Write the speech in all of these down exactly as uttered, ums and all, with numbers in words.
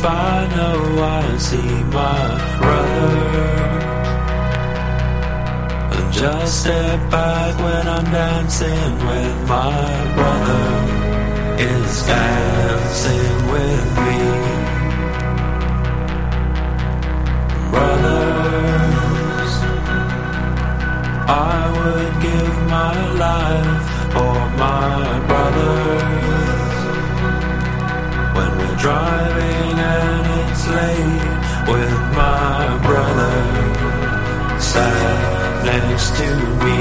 if I know I see my brother. And just step back when I'm dancing with my brother is dancing with me. Brothers, I would give my life for my brothers. When we're driving and it's late with my brother sat next to me.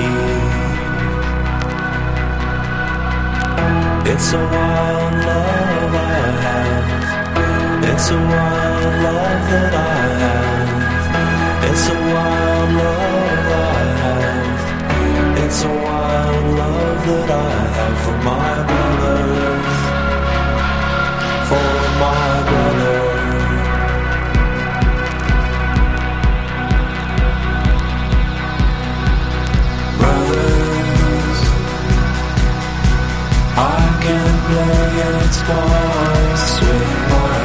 It's a wild love I have. It's a wild love that I have. It's a wild love I have. It's a wild love that I have for my brothers. For my brother. Brothers, I can play Xbox with my